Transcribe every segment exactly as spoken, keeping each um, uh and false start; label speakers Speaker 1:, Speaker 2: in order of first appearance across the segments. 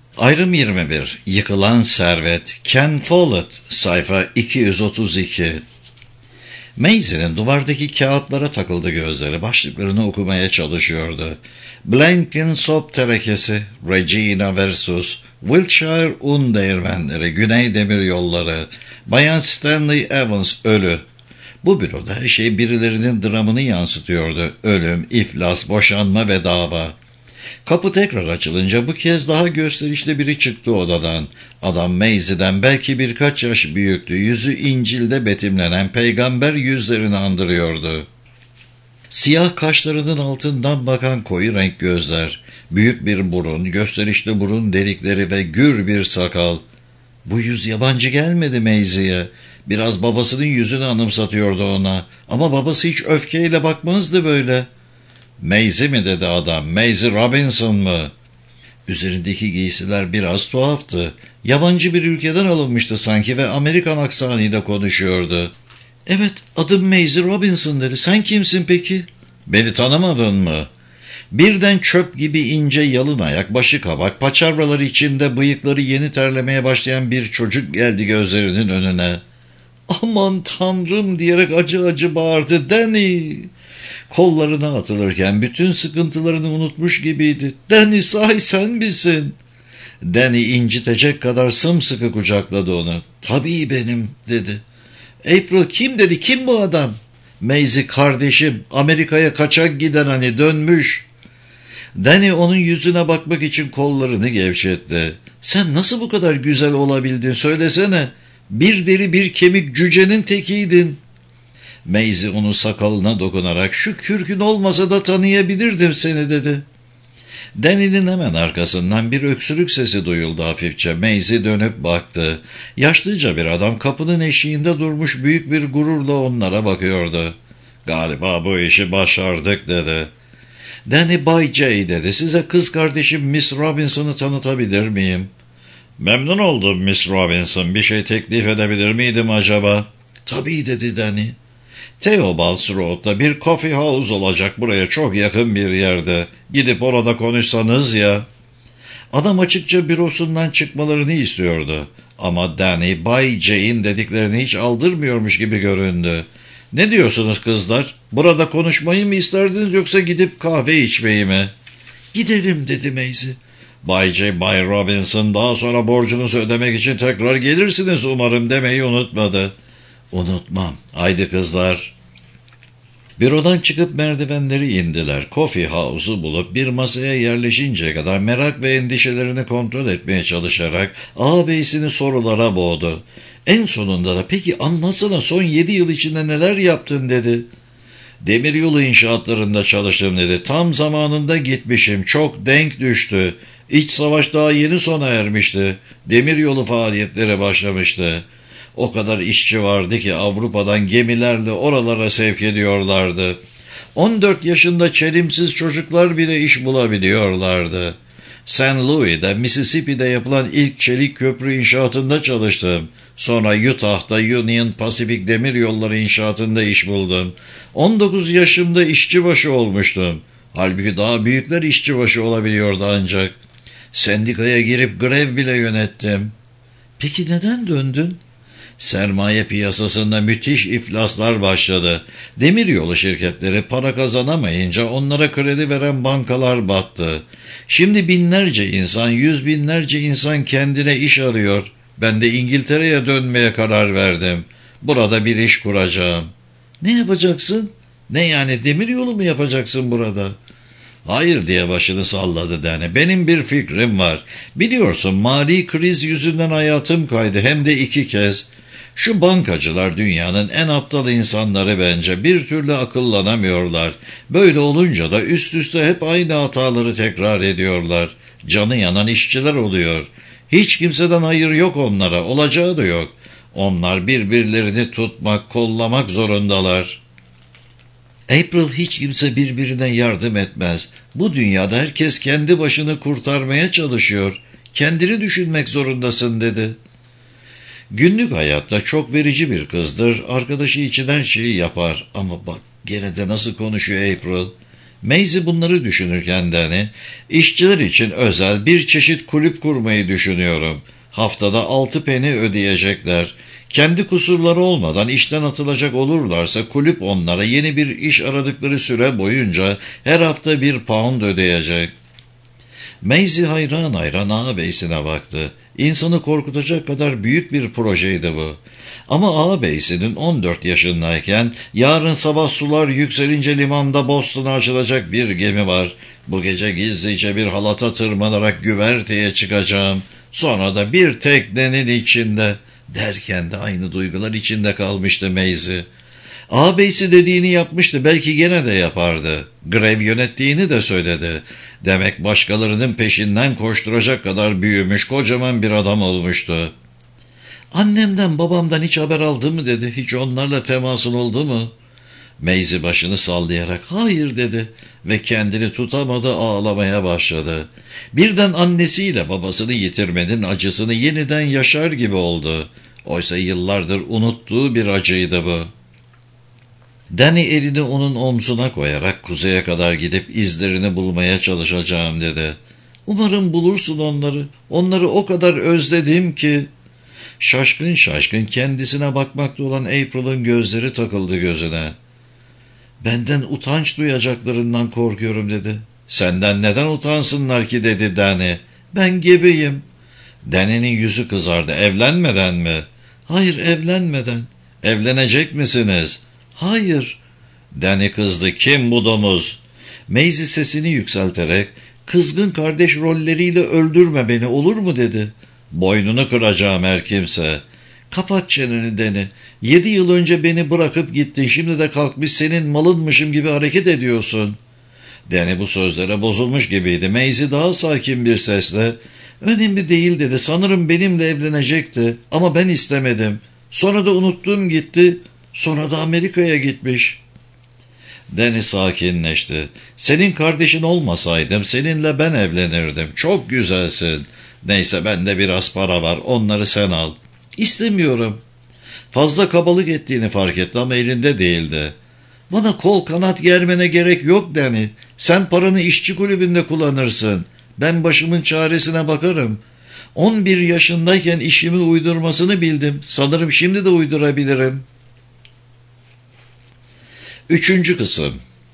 Speaker 1: Ayrım yirmi bir. Yıkılan Servet. Ken Follett. Sayfa iki yüz otuz iki. Maisie'nin duvardaki kağıtlara takıldı gözleri. Başlıklarını okumaya çalışıyordu. Blenkinsop terekesi, Regina versus Wiltshire un değirmenleri, Güney Demir Yolları, Bayan Stanley Evans ölü. Bu büroda her şey birilerinin dramını yansıtıyordu. Ölüm, iflas, boşanma ve dava. Kapı tekrar açılınca bu kez daha gösterişli biri çıktı odadan. Adam Maisie'den belki birkaç yaş büyüktü. Yüzü İncil'de betimlenen peygamber yüzlerini andırıyordu. Siyah kaşlarının altından bakan koyu renk gözler, büyük bir burun, gösterişli burun delikleri ve gür bir sakal. Bu yüz yabancı gelmedi Maisie'ye. Biraz babasının yüzünü anımsatıyordu ona. Ama babası hiç öfkeyle bakmazdı böyle. Maisie mi dedi adam, Maisie Robinson mı? Üzerindeki giysiler biraz tuhaftı. Yabancı bir ülkeden alınmıştı sanki ve Amerikan aksanıyla konuşuyordu. Evet, adım Maisie Robinson dedi. Sen kimsin peki? Beni tanımadın mı? Birden çöp gibi ince yalın ayak, başı kabak, paçavraları içinde bıyıkları yeni terlemeye başlayan bir çocuk geldi gözlerinin önüne. Aman tanrım diyerek acı acı bağırdı. Danny! Kollarına atılırken bütün sıkıntılarını unutmuş gibiydi. Danny, sahi sen misin? Danny incitecek kadar sımsıkı kucakladı onu. Tabii benim dedi. April, kim dedi, kim bu adam? Maisie kardeşim, Amerika'ya kaçak giden hani, dönmüş. Danny onun yüzüne bakmak için kollarını gevşetti. Sen nasıl bu kadar güzel olabildin söylesene. Bir deri bir kemik cücenin tekiydin. Maisie onun sakalına dokunarak şu kürkün olmasa da tanıyabilirdim seni dedi. Danny'nin hemen arkasından bir öksürük sesi duyuldu hafifçe. Maisie dönüp baktı. Yaşlıca bir adam kapının eşiğinde durmuş büyük bir gururla onlara bakıyordu. Galiba bu işi başardık dedi. Danny Bay J dedi. Size kız kardeşim Miss Robinson'ı tanıtabilir miyim? Memnun oldum Miss Robinson. Bir şey teklif edebilir miydim acaba? Tabii dedi Danny. Theobald's Road'da bir coffee house olacak buraya çok yakın bir yerde. Gidip orada konuşsanız ya. Adam açıkça bürosundan çıkmalarını istiyordu. Ama Danny Bay J'in dediklerini hiç aldırmıyormuş gibi göründü. Ne diyorsunuz kızlar? Burada konuşmayı mı isterdiniz yoksa gidip kahve içmeyi mi? Gidelim dedi Maisie. Bay J, Bay Robinson daha sonra borcunuzu ödemek için tekrar gelirsiniz umarım demeyi unutmadı. Unutmam. Haydi kızlar. Bürodan çıkıp merdivenleri indiler. Coffee House'u bulup bir masaya yerleşinceye kadar merak ve endişelerini kontrol etmeye çalışarak ağabeyisini sorulara boğdu. En sonunda da peki anlatsana son yedi yıl içinde neler yaptın dedi. Demiryolu inşaatlarında çalıştım dedi. Tam zamanında gitmişim. Çok denk düştü. İç savaş daha yeni sona ermişti. Demiryolu faaliyetleri başlamıştı. O kadar işçi vardı ki Avrupa'dan gemilerle oralara sevk ediyorlardı. on dört yaşında çelimsiz çocuklar bile iş bulabiliyorlardı. Saint Louis'de, Mississippi'de yapılan ilk çelik köprü inşaatında çalıştım. Sonra Utah'ta Union Pacific Demir Yolları inşaatında iş buldum. on dokuz yaşımda işçibaşı olmuştum. Halbuki daha büyükler işçibaşı olabiliyordu ancak. Sendikaya girip grev bile yönettim. Peki neden döndün? Sermaye piyasasında müthiş iflaslar başladı. Demiryolu şirketleri para kazanamayınca onlara kredi veren bankalar battı. Şimdi binlerce insan, yüz binlerce insan kendine iş arıyor. Ben de İngiltere'ye dönmeye karar verdim. Burada bir iş kuracağım. Ne yapacaksın? Ne yani demiryolu mu yapacaksın burada? Hayır diye başını salladı Danny. Benim bir fikrim var. Biliyorsun mali kriz yüzünden hayatım kaydı hem de iki kez. Şu bankacılar dünyanın en aptal insanları bence. Bir türlü akıllanamıyorlar. Böyle olunca da üst üste hep aynı hataları tekrar ediyorlar. Canı yanan işçiler oluyor. Hiç kimseden hayır yok onlara. Olacağı da yok. Onlar birbirlerini tutmak, kollamak zorundalar. April, hiç kimse birbirine yardım etmez. Bu dünyada herkes kendi başını kurtarmaya çalışıyor. Kendini düşünmek zorundasın dedi. Günlük hayatta çok verici bir kızdır. Arkadaşı için her şeyi yapar. Ama bak gene de nasıl konuşuyor April. Maisie bunları düşünürken Danny, işçiler için özel bir çeşit kulüp kurmayı düşünüyorum. Haftada altı peni ödeyecekler. Kendi kusurları olmadan işten atılacak olurlarsa kulüp onlara yeni bir iş aradıkları süre boyunca her hafta bir pound ödeyecek. Maisie hayran hayran ağabeysine baktı. İnsanı korkutacak kadar büyük bir projeydi bu. Ama ağabeysinin on dört yaşındayken yarın sabah sular yükselince limanda Boston'a açılacak bir gemi var. Bu gece gizlice bir halata tırmanarak güverteye çıkacağım. Sonra da bir teknenin içinde derken de aynı duygular içinde kalmıştı Maisie. Ağabeysi dediğini yapmıştı, belki gene de yapardı. Grev yönettiğini de söyledi. Demek başkalarının peşinden koşturacak kadar büyümüş, kocaman bir adam olmuştu. Annemden babamdan hiç haber aldı mı dedi. Hiç onlarla temasın oldu mu? Maisie başını sallayarak hayır dedi ve kendini tutamadı, ağlamaya başladı. Birden annesiyle babasını yitirmenin acısını yeniden yaşar gibi oldu. Oysa yıllardır unuttuğu bir acıydı bu. Danny elini onun omzuna koyarak kuzeye kadar gidip izlerini bulmaya çalışacağım dedi. Umarım bulursun onları. Onları o kadar özledim ki. Şaşkın şaşkın kendisine bakmakta olan April'ın gözleri takıldı gözüne. Benden utanç duyacaklarından korkuyorum dedi. Senden neden utansınlar ki dedi Danny. Ben gebeyim. Danny'nin yüzü kızardı. Evlenmeden mi? Hayır, evlenmeden. Evlenecek misiniz? Hayır. Danny kızdı. Kim bu domuz? Maisie sesini yükselterek kızgın kardeş rolleriyle öldürme beni olur mu dedi. Boynunu kıracağım her kimse. Kapat çeneni Danny. Yedi yıl önce beni bırakıp gittin. Şimdi de kalkmış senin malınmışım gibi hareket ediyorsun. Danny bu sözlere bozulmuş gibiydi. Maisie daha sakin bir sesle önemli değil dedi. Sanırım benimle evlenecekti ama ben istemedim. Sonra da unuttum gitti. Sonra da Amerika'ya gitmiş. Danny sakinleşti. Senin kardeşin olmasaydım seninle ben evlenirdim. Çok güzelsin. Neyse bende biraz para var. Onları sen al. İstemiyorum. Fazla kabalık ettiğini fark etti ama elinde değildi. Bana kol kanat germene gerek yok Danny. Sen paranı işçi kulübünde kullanırsın. Ben başımın çaresine bakarım. on bir yaşındayken işimi uydurmasını bildim. Sanırım şimdi de uydurabilirim. Üçüncü kısım.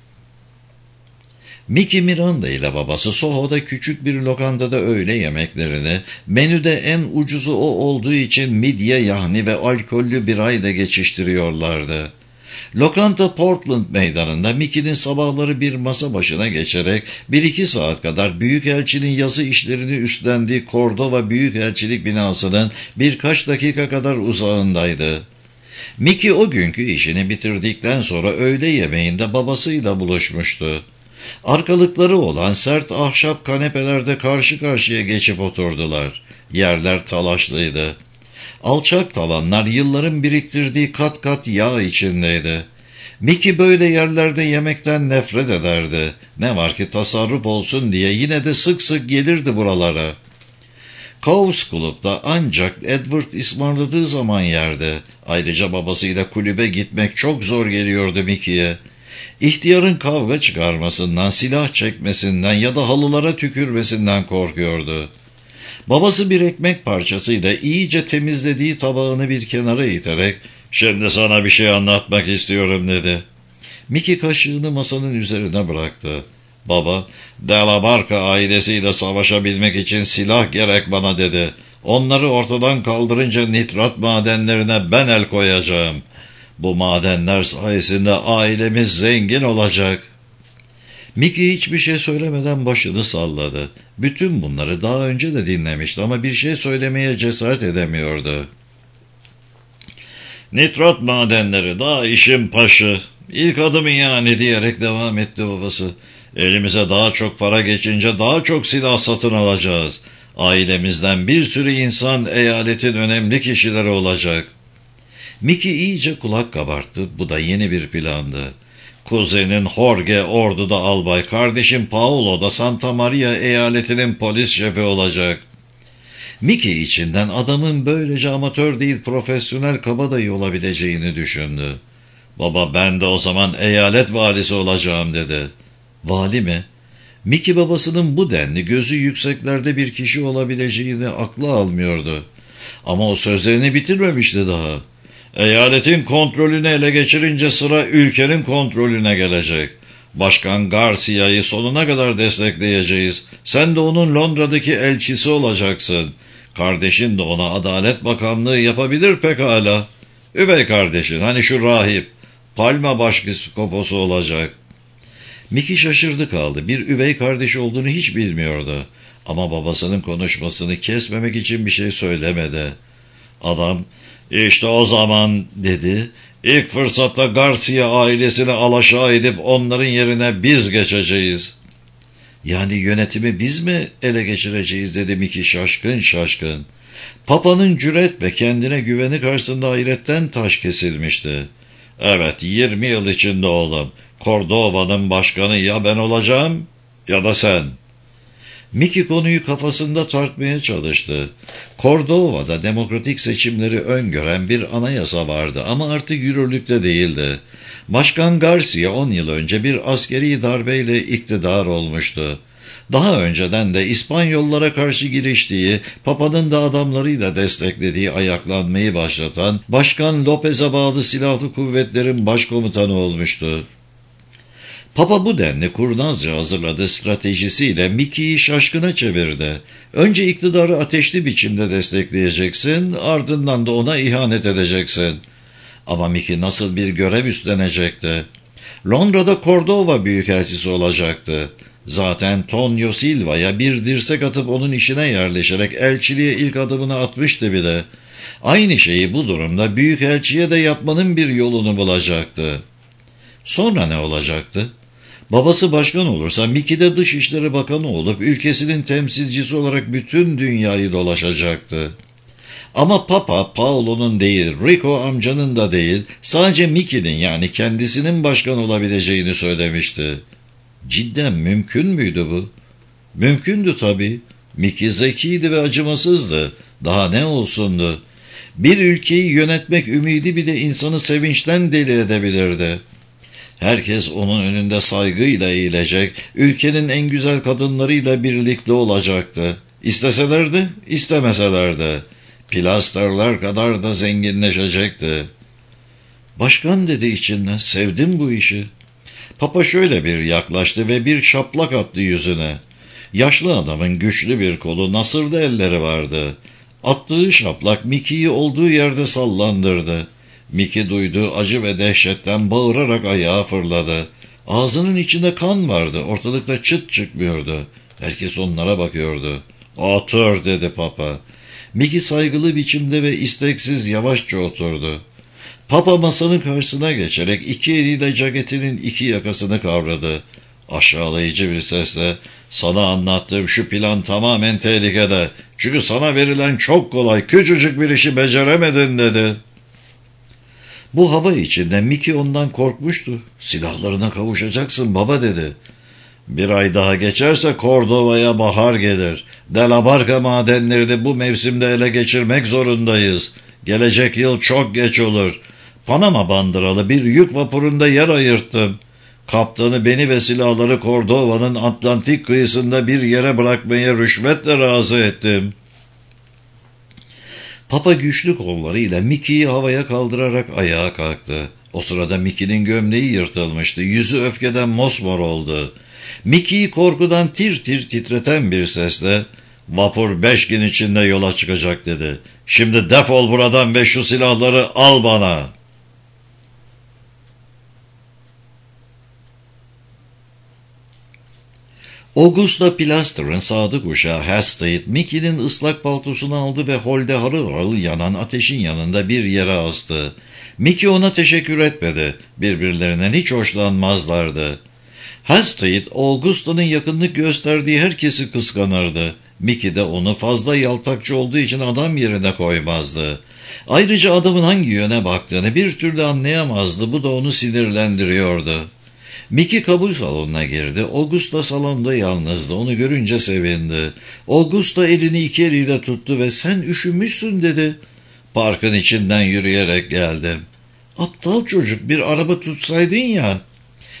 Speaker 1: Mickey Miranda ile babası Soho'da küçük bir lokantada öğle yemeklerini, menüde en ucuzu o olduğu için midye yahni ve alkollü birayla geçiştiriyorlardı. Lokanta Portland meydanında Mickey'nin sabahları bir masa başına geçerek bir iki saat kadar Büyükelçinin yazı işlerini üstlendiği Cordova Büyükelçilik binasının birkaç dakika kadar uzağındaydı. Mickey o günkü işini bitirdikten sonra öğle yemeğinde babasıyla buluşmuştu. Arkalıkları olan sert ahşap kanepelerde karşı karşıya geçip oturdular. Yerler talaşlıydı. Alçak tavanlar yılların biriktirdiği kat kat yağ içindeydi. Mickey böyle yerlerde yemekten nefret ederdi. Ne var ki tasarruf olsun diye yine de sık sık gelirdi buralara. Cows Club'da ancak Edward ısmarladığı zaman yerdi. Ayrıca babasıyla kulübe gitmek çok zor geliyordu Mickey'ye. İhtiyarın kavga çıkarmasından, silah çekmesinden ya da halılara tükürmesinden korkuyordu. Babası bir ekmek parçasıyla iyice temizlediği tabağını bir kenara iterek "Şimdi sana bir şey anlatmak istiyorum" dedi. Mickey kaşığını masanın üzerine bıraktı. Baba, Delamarca ailesiyle savaşabilmek için silah gerek bana dedi. Onları ortadan kaldırınca nitrat madenlerine ben el koyacağım. Bu madenler sayesinde ailemiz zengin olacak. Mickey hiçbir şey söylemeden başını salladı. Bütün bunları daha önce de dinlemişti ama bir şey söylemeye cesaret edemiyordu. Nitrat madenleri daha işin paşı. İlk adımı yani diyerek devam etti babası. Elimize daha çok para geçince daha çok silah satın alacağız. Ailemizden bir sürü insan eyaletin önemli kişileri olacak. Mickey iyice kulak kabarttı. Bu da yeni bir plandı. Kuzenin Jorge orduda albay, kardeşim Paulo da Santa Maria eyaletinin polis şefi olacak. Mickey içinden adamın böylece amatör değil profesyonel kabadayı olabileceğini düşündü. Baba ben de o zaman eyalet valisi olacağım dedi. Vali mi? Mickey babasının bu denli gözü yükseklerde bir kişi olabileceğini aklı almıyordu. Ama o sözlerini bitirmemişti daha. Eyaletin kontrolünü ele geçirince sıra ülkenin kontrolüne gelecek. Başkan Garcia'yı sonuna kadar destekleyeceğiz. Sen de onun Londra'daki elçisi olacaksın. Kardeşin de ona Adalet Bakanlığı yapabilir pekala. Üvey kardeşin, hani şu rahip, Palma başpiskoposu olacak. Mickey şaşırdı kaldı. Bir üvey kardeş olduğunu hiç bilmiyordu. Ama babasının konuşmasını kesmemek için bir şey söylemedi. Adam, işte o zaman dedi, ilk fırsatta Garcia ailesini alaşağı edip onların yerine biz geçeceğiz. Yani yönetimi biz mi ele geçireceğiz dedi Mickey şaşkın şaşkın. Papa'nın cüret ve kendine güveni karşısında hayretten taş kesilmişti. Evet, yirmi yıl içinde oğlum. Cordova'nın başkanı ya ben olacağım ya da sen. Mickey konuyu kafasında tartmaya çalıştı. Cordova'da demokratik seçimleri öngören bir anayasa vardı ama artık yürürlükte değildi. Başkan Garcia on yıl önce bir askeri darbeyle iktidar olmuştu. Daha önceden de İspanyollara karşı giriştiği, Papa'nın da adamlarıyla desteklediği ayaklanmayı başlatan Başkan Lopez'e bağlı silahlı kuvvetlerin başkomutanı olmuştu. Papa bu denli kurnazca hazırladığı stratejisiyle Mickey'i şaşkına çevirdi. Önce iktidarı ateşli biçimde destekleyeceksin, ardından da ona ihanet edeceksin. Ama Mickey nasıl bir görev üstlenecekti? Londra'da Cordova büyükelçisi olacaktı. Zaten Tonio Silva'ya bir dirsek atıp onun işine yerleşerek elçiliğe ilk adımını atmıştı bile. Aynı şeyi bu durumda büyükelçiye de yapmanın bir yolunu bulacaktı. Sonra ne olacaktı? Babası başkan olursa Mickey de Dışişleri Bakanı olup ülkesinin temsilcisi olarak bütün dünyayı dolaşacaktı. Ama Papa, Paolo'nun değil, Rico amcanın da değil, sadece Mickey'nin yani kendisinin başkan olabileceğini söylemişti. Cidden mümkün müydü bu? Mümkündü tabii. Mickey zekiydi ve acımasızdı. Daha ne olsundu? Bir ülkeyi yönetmek ümidi bile insanı sevinçten deli edebilirdi. Herkes onun önünde saygıyla eğilecek, ülkenin en güzel kadınlarıyla birlikte olacaktı. İsteselerdi, istemeselerdi. Plasterlar kadar da zenginleşecekti. Başkan dedi içinden, sevdim bu işi. Papa şöyle bir yaklaştı ve bir şaplak attı yüzüne. Yaşlı adamın güçlü bir kolu, nasırlı elleri vardı. Attığı şaplak Mickey'i olduğu yerde sallandırdı. Mickey duyduğu acı ve dehşetten bağırarak ayağa fırladı. Ağzının içinde kan vardı, ortalıkta çıt çıkmıyordu. Herkes onlara bakıyordu. "Otur," dedi Papa. Mickey saygılı biçimde ve isteksiz yavaşça oturdu. Papa masanın karşısına geçerek iki eliyle ceketinin iki yakasını kavradı. Aşağılayıcı bir sesle, "Sana anlattığım şu plan tamamen tehlikede. Çünkü sana verilen çok kolay, küçücük bir işi beceremedin," dedi. Bu hava içinde Mickey ondan korkmuştu. "Silahlarına kavuşacaksın baba," dedi. "Bir ay daha geçerse Cordova'ya bahar gelir. De la Barca madenlerini bu mevsimde ele geçirmek zorundayız. Gelecek yıl çok geç olur. Panama bandıralı bir yük vapurunda yer ayırttım. Kaptanı beni ve silahları Cordova'nın Atlantik kıyısında bir yere bırakmaya rüşvetle razı ettim." Papa güçlü kollarıyla Mickey'i havaya kaldırarak ayağa kalktı. O sırada Mickey'nin gömleği yırtılmıştı. Yüzü öfkeden mosmor oldu. Mickey'i korkudan tir tir titreten bir sesle, "Vapur beş gün içinde yola çıkacak," dedi. "Şimdi defol buradan ve şu silahları al bana." Augusta Pilaster'ın sadık uşağı Hastings, Mickey'nin ıslak paltosunu aldı ve holde harıl harıl yanan ateşin yanında bir yere astı. Mickey ona teşekkür etmedi. Birbirlerinden hiç hoşlanmazlardı. Hastings, Augusta'nın yakınlık gösterdiği herkesi kıskanırdı. Mickey de onu fazla yaltakçı olduğu için adam yerine koymazdı. Ayrıca adamın hangi yöne baktığını bir türlü anlayamazdı. Bu da onu sinirlendiriyordu. Mickey kabul salonuna girdi. Augusta salonda yalnızdı. Onu görünce sevindi. Augusta elini iki eliyle tuttu ve "Sen üşümüşsün," dedi. "Parkın içinden yürüyerek geldim." "Aptal çocuk, bir araba tutsaydın ya."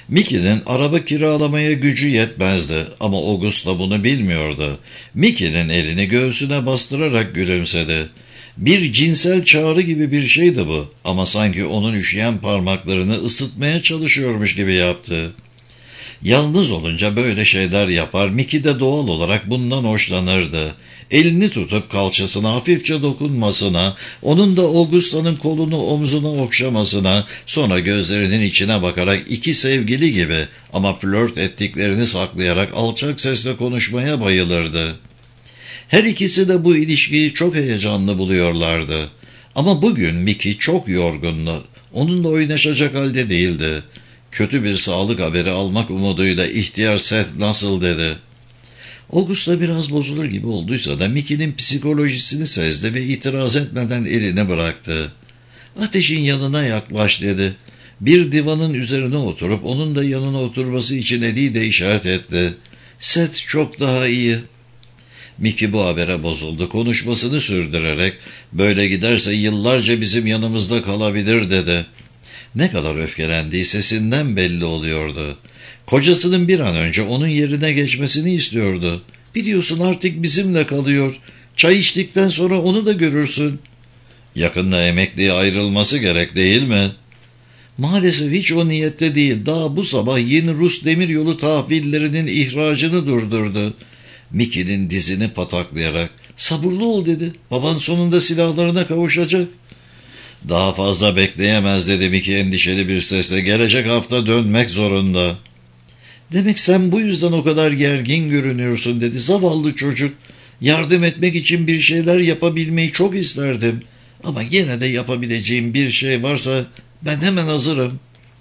Speaker 1: Mickey'nin araba kiralamaya gücü yetmezdi ama Augusta bunu bilmiyordu. Mickey'nin elini göğsüne bastırarak gülümsedi. Bir cinsel çağrı gibi bir şeydi bu ama sanki onun üşüyen parmaklarını ısıtmaya çalışıyormuş gibi yaptı. Yalnız olunca böyle şeyler yapar, Mickey de doğal olarak bundan hoşlanırdı. Elini tutup kalçasına hafifçe dokunmasına, onun da Augusta'nın kolunu omzuna okşamasına, sonra gözlerinin içine bakarak iki sevgili gibi ama flört ettiklerini saklayarak alçak sesle konuşmaya bayılırdı. Her ikisi de bu ilişkiyi çok heyecanlı buluyorlardı. Ama bugün Mickey çok yorgundu. Onunla oynaşacak halde değildi. Kötü bir sağlık haberi almak umuduyla ihtiyar Seth nasıl dedi. Augusta biraz bozulur gibi olduysa da Mickey'nin psikolojisini sezdi ve itiraz etmeden elini bıraktı. Ateşin yanına yaklaş dedi. Bir divanın üzerine oturup onun da yanına oturması için eliyle işaret etti. Seth çok daha iyi. Mickey bu habere bozuldu. Konuşmasını sürdürerek böyle giderse yıllarca bizim yanımızda kalabilir dedi. Ne kadar öfkelendiği sesinden belli oluyordu. Kocasının bir an önce onun yerine geçmesini istiyordu. Biliyorsun artık bizimle kalıyor. Çay içtikten sonra onu da görürsün. Yakında emekliye ayrılması gerek değil mi? Maalesef hiç o niyette değil. Daha bu sabah yeni Rus demiryolu tahvillerinin ihracını durdurdu. Mickey'nin dizini pataklayarak sabırlı ol dedi. Baban sonunda silahlarına kavuşacak. Daha fazla bekleyemez dedi Mickey endişeli bir sesle. Gelecek hafta dönmek zorunda. Demek sen bu yüzden o kadar gergin görünüyorsun dedi. Zavallı çocuk. Yardım etmek için bir şeyler yapabilmeyi çok isterdim. Ama yine de yapabileceğim bir şey varsa ben hemen hazırım.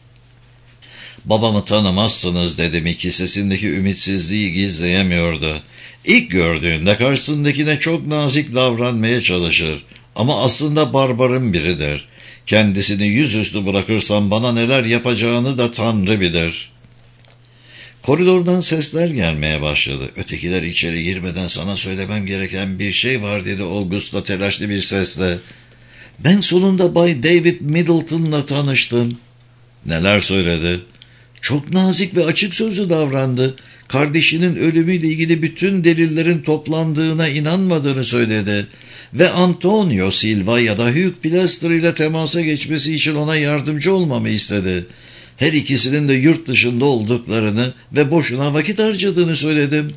Speaker 1: Babamı tanımazsınız dedi Mickey, sesindeki ümitsizliği gizleyemiyordu. İlk gördüğünde karşısındakine çok nazik davranmaya çalışır. Ama aslında barbarın biridir. Kendisini yüzüstü bırakırsam bana neler yapacağını da Tanrı bilir. Koridordan sesler gelmeye başladı. Ötekiler içeri girmeden sana söylemem gereken bir şey var dedi Augusta telaşlı bir sesle. Ben sonunda Bay David Middleton'la tanıştım. Neler söyledi? Çok nazik ve açık sözlü davrandı. Kardeşinin ölümüyle ilgili bütün delillerin toplandığına inanmadığını söyledi. Ve Antonio Silva ya da Hugh Pilaster ile temasa geçmesi için ona yardımcı olmamı istedi. Her ikisinin de yurt dışında olduklarını ve boşuna vakit harcadığını söyledim.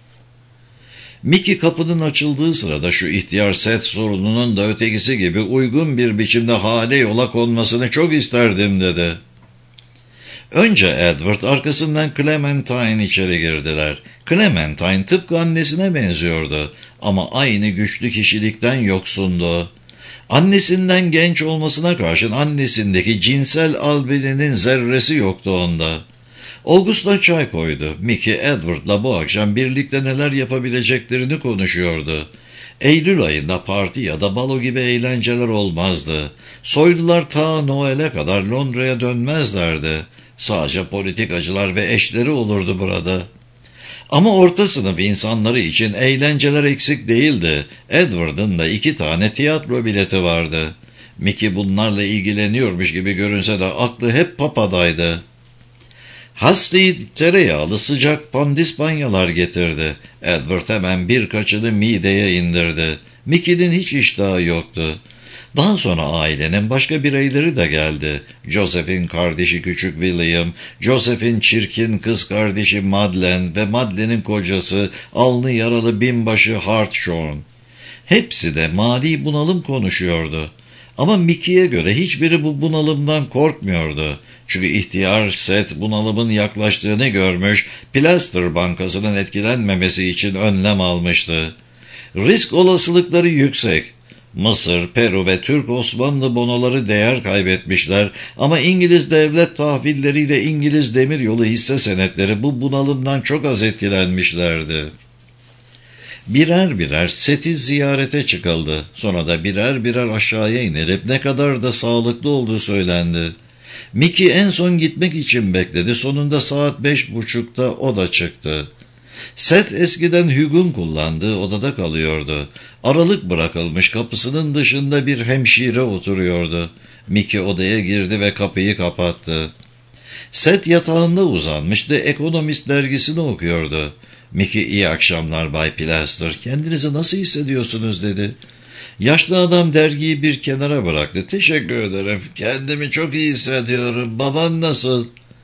Speaker 1: Mickey kapının açıldığı sırada şu ihtiyar Seth sorununun da ötekisi gibi uygun bir biçimde hale yola konmasını çok isterdim dedi. Önce Edward, arkasından Clementine içeri girdiler. Clementine tıpkı annesine benziyordu ama aynı güçlü kişilikten yoksundu. Annesinden genç olmasına karşın annesindeki cinsel albedinin zerresi yoktu onda. Augusta çay koydu. Mickey, Edward'la bu akşam birlikte neler yapabileceklerini konuşuyordu. Eylül ayında parti ya da balo gibi eğlenceler olmazdı. Soylular ta Noel'e kadar Londra'ya dönmezlerdi. Sadece politikacılar ve eşleri olurdu burada. Ama orta sınıf insanları için eğlenceler eksik değildi. Edward'ın da iki tane tiyatro bileti vardı. Mickey bunlarla ilgileniyormuş gibi görünse de aklı hep papadaydı. Hastayı tereyağlı sıcak pandispanyalar getirdi. Edward hemen birkaçını mideye indirdi. Mickey'nin hiç iştahı yoktu. Daha sonra ailenin başka bireyleri de geldi. Joseph'in kardeşi küçük William, Joseph'in çirkin kız kardeşi Madeleine ve Madeleine'in kocası alnı yaralı binbaşı Hartshorn. Hepsi de mali bunalım konuşuyordu. Ama Mickey'e göre hiçbiri bu bunalımdan korkmuyordu. Çünkü ihtiyar Seth bunalımın yaklaştığını görmüş, Pilaster Bankası'nın etkilenmemesi için önlem almıştı. Risk olasılıkları yüksek. Mısır, Peru ve Türk Osmanlı bonoları değer kaybetmişler ama İngiliz devlet tahvilleriyle İngiliz demiryolu hisse senetleri bu bunalımdan çok az etkilenmişlerdi. Birer birer Seth'i ziyarete çıkıldı. Sonra da birer birer aşağıya inilip ne kadar da sağlıklı olduğu söylendi. Mickey en son gitmek için bekledi. Sonunda saat beş buçukta o da çıktı. Seth eskiden Hugh'un kullandığı odada kalıyordu. Aralık bırakılmış kapısının dışında bir hemşire oturuyordu. Mickey odaya girdi ve kapıyı kapattı. Seth yatağında uzanmış da Ekonomist dergisini okuyordu. Mickey, iyi akşamlar Bay Plaster, kendinizi nasıl hissediyorsunuz dedi. Yaşlı adam dergiyi bir kenara bıraktı. Teşekkür ederim, kendimi çok iyi hissediyorum. Baban nasıl?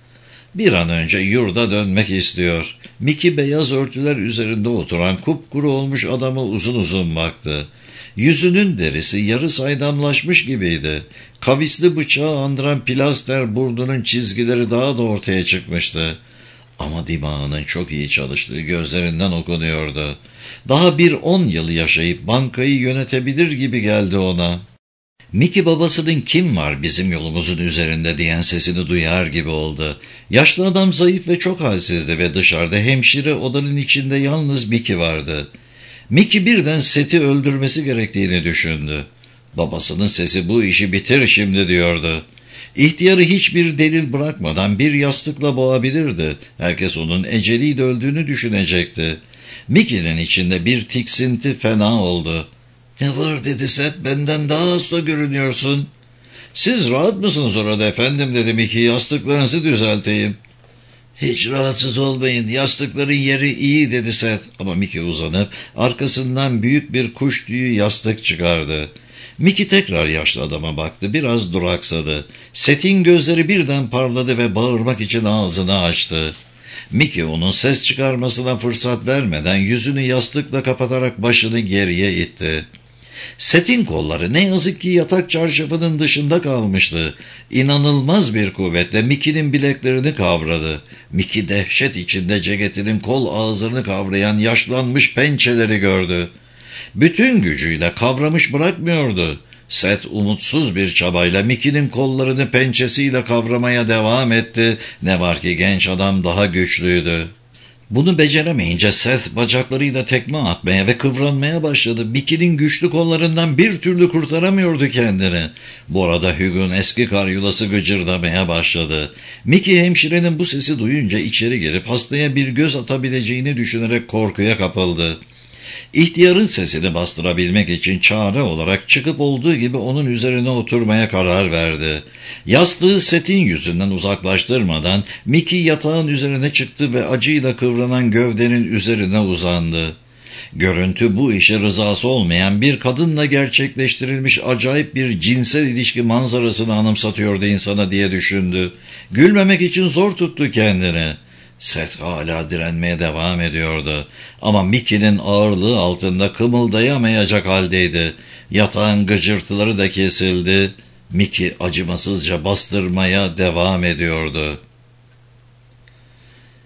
Speaker 1: Bir an önce yurda dönmek istiyor. Mickey beyaz örtüler üzerinde oturan kupkuru olmuş adama uzun uzun baktı. Yüzünün derisi yarı saydamlaşmış gibiydi. Kavisli bıçağı andıran plaster burnunun çizgileri daha da ortaya çıkmıştı. Ama dimağının çok iyi çalıştığı gözlerinden okunuyordu. Daha bir on yıl yaşayıp bankayı yönetebilir gibi geldi ona. Mickey babasının "kim var bizim yolumuzun üzerinde" diyen sesini duyar gibi oldu. Yaşlı adam zayıf ve çok halsizdi ve dışarıda hemşire odanın içinde yalnız Mickey vardı. Mickey birden Seth'i öldürmesi gerektiğini düşündü. Babasının sesi "bu işi bitir şimdi" diyordu. İhtiyarı hiçbir delil bırakmadan bir yastıkla boğabilirdi. Herkes onun eceliyle öldüğünü düşünecekti. Mickey'nin içinde bir tiksinti fena oldu. "Ne var?" dedi Seth, "benden daha hasta görünüyorsun." "Siz rahat mısınız orada efendim?" dedi Mickey, "yastıklarınızı düzelteyim." "Hiç rahatsız olmayın, yastıkların yeri iyi" dedi Seth. Ama Mickey uzanıp arkasından büyük bir kuş tüyü yastık çıkardı. Mickey tekrar yaşlı adama baktı, biraz duraksadı. Seth'in gözleri birden parladı ve bağırmak için ağzını açtı. Mickey onun ses çıkarmasına fırsat vermeden yüzünü yastıkla kapatarak başını geriye itti. Seth'in kolları ne yazık ki yatak çarşafının dışında kalmıştı. İnanılmaz bir kuvvetle Mickey'nin bileklerini kavradı. Mickey dehşet içinde ceketinin kol ağzını kavrayan yaşlanmış pençeleri gördü. Bütün gücüyle kavramış bırakmıyordu. Seth umutsuz bir çabayla Mickey'nin kollarını pençesiyle kavramaya devam etti. Ne var ki genç adam daha güçlüydü. Bunu beceremeyince Seth bacaklarıyla tekme atmaya ve kıvranmaya başladı. Mickey'nin güçlü kollarından bir türlü kurtaramıyordu kendini. Bu arada Hugh'un eski karyolası gıcırdamaya başladı. Mickey hemşirenin bu sesi duyunca içeri girip hastaya bir göz atabileceğini düşünerek korkuya kapıldı. İhtiyarın sesini bastırabilmek için çare olarak çıkıp olduğu gibi onun üzerine oturmaya karar verdi. Yastığı Seth'in yüzünden uzaklaştırmadan Mickey yatağın üzerine çıktı ve acıyla kıvranan gövdenin üzerine uzandı. Görüntü bu işe rızası olmayan bir kadınla gerçekleştirilmiş acayip bir cinsel ilişki manzarasını anımsatıyordu insana diye düşündü. Gülmemek için zor tuttu kendini. Seth hala direnmeye devam ediyordu. Ama Mickey'nin ağırlığı altında kımıldayamayacak haldeydi. Yatağın gıcırtıları da kesildi. Mickey acımasızca bastırmaya devam ediyordu.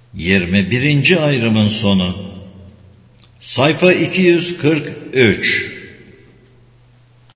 Speaker 1: yirmi birinci ayrımın sonu. Sayfa iki yüz kırk üç.